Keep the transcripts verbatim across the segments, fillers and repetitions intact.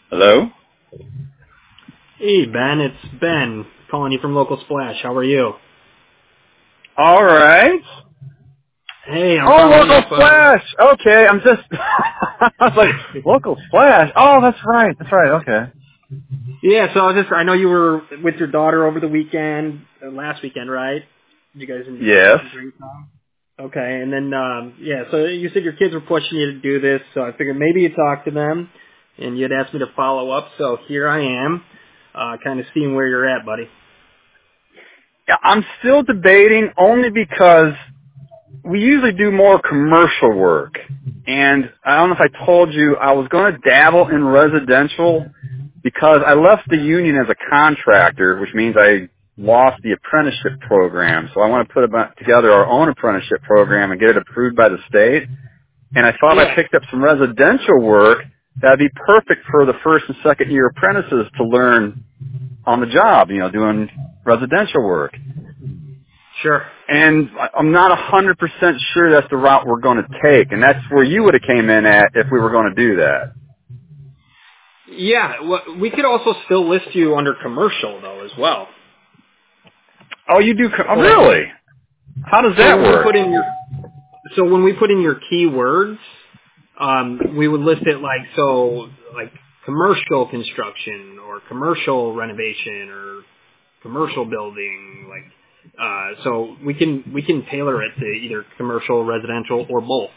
Hello? Hey, Ben, it's Ben calling you from Local Splash. How are you? All right. Hey, I'm Oh, following Local up. Uh, Splash. Okay, I'm just. I was like, Local Splash. Oh, that's right. That's right. Okay. yeah, so I was just, I know you were with your daughter over the weekend, uh, last weekend, right? Did you guys en- Yes. enjoy time? Okay, and then, um, yeah, so you said your kids were pushing you to do this, so I figured maybe you talked to them, and you'd asked me to follow up, so here I am, uh, kind of seeing where you're at, buddy. Yeah, I'm still debating only because we usually do more commercial work, and I don't know if I told you I was going to dabble in residential because I left the union as a contractor, which means I lost the apprenticeship program. So I want to put about together our own apprenticeship program and get it approved by the state. And I thought I Yeah, picked up some residential work that'd be perfect for the first and second year apprentices to learn on the job, you know, doing residential work. sure. And I- I'm not one hundred percent sure that's the route we're going to take, and that's where you would have came in at if we were going to do that. Yeah, well, we could also still list you under commercial, though, as well. Oh, you do? co- Oh, So, like, really? How does so that when we work? put in your So when we put in your keywords, um, we would list it like so, like commercial construction or commercial renovation or commercial building. Like, uh, so we can we can tailor it to either commercial, residential, or both.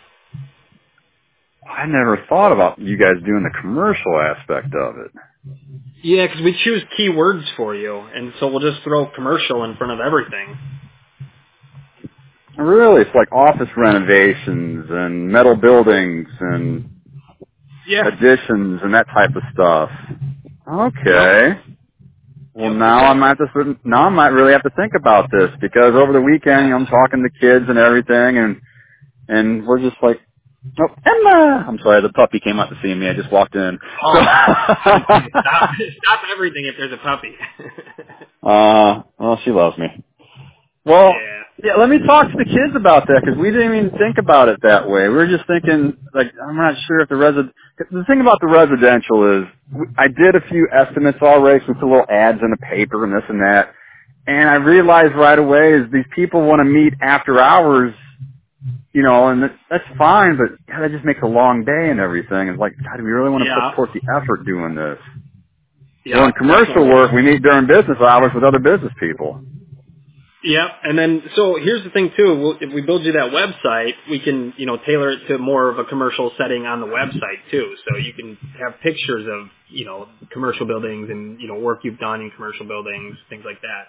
I never thought about you guys doing the commercial aspect of it. Yeah, because we choose keywords for you, and so we'll just throw commercial in front of everything. Really? It's like office renovations and metal buildings and Yeah. additions and that type of stuff. Yep. Okay. Well, Yep. now I Exactly. might just now I might really have to think about this because over the weekend, you know, I'm talking to kids and everything, and and we're just like, oh, Emma! I'm sorry, the puppy came out to see me. I just walked in. So, Oh. Stop! Stop everything if there's a puppy. uh, well, she loves me. Well, yeah. yeah, let me talk to the kids about that because we didn't even think about it that way. We were just thinking, like, I'm not sure if the resi- the thing about the residential is we- I did a few estimates already, some little ads in the paper and this and that, and I realized right away is these people want to meet after hours, you know, and that, that's fine, but God, that just makes a long day and everything. It's like, God, do we really want to put Yeah. forth the effort doing this? Well, in Yep, commercial definitely. work, we meet during business hours with other business people. Yep, and then so here's the thing too. We'll, if we build you that website, we can you know tailor it to more of a commercial setting on the website too. So you can have pictures of you know commercial buildings and you know work you've done in commercial buildings, things like that.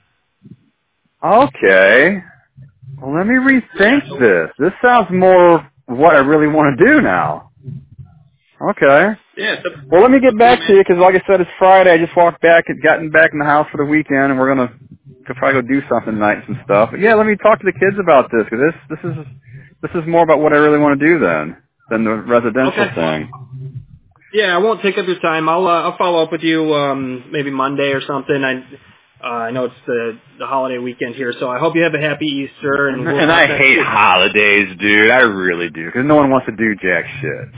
Okay. Well, let me Yeah. rethink So this. This sounds more what I really want to do now. Okay. yeah, it's up, Well, let me up get to you, back to man. you because, like I said, it's Friday. I just walked back and gotten back in the house for the weekend, and we're gonna could probably go do something tonight and some stuff. But yeah, let me talk to the kids about this because this this is this is more about what I really want to do then than the residential Okay. thing. Yeah, I won't take up your time. I'll uh, I'll follow up with you um, maybe Monday or something. I uh, I know it's the the holiday weekend here, so I hope you have a happy Easter, And, and we'll and I talk next hate week. holidays, dude. I really do because no one wants to do jack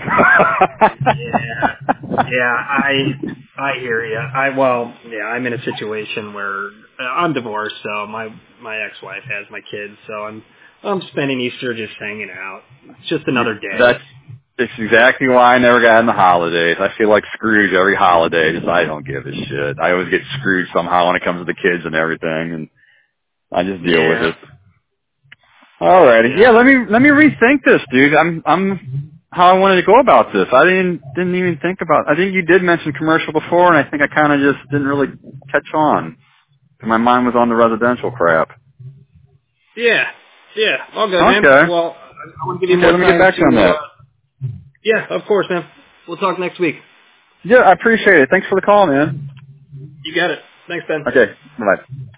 Yeah, yeah, I I hear you. I well, yeah, I'm in a situation where uh, I'm divorced, so my my ex-wife has my kids, so I'm I'm spending Easter just hanging out. It's just shit. another day. That's It's exactly why I never got in the holidays. I feel like Scrooge every holiday. Just I don't give a shit. I always get screwed somehow when it comes to the kids and everything, and I just deal with Yeah, it. Alrighty, yeah. yeah. Let me let me rethink this, dude. I'm I'm how I wanted to go about this. I didn't didn't even think about. I think you did mention commercial before, and I think I kind of just didn't really catch on. My mind was on the residential crap. Yeah, yeah, all good, man. Okay. Well, I want to give you Okay. more Let me get time back to you on to. Uh, that. yeah, of course, man. We'll talk next week. Yeah, I appreciate it. Thanks for the call, man. You got it. Thanks, Ben. Okay. Bye.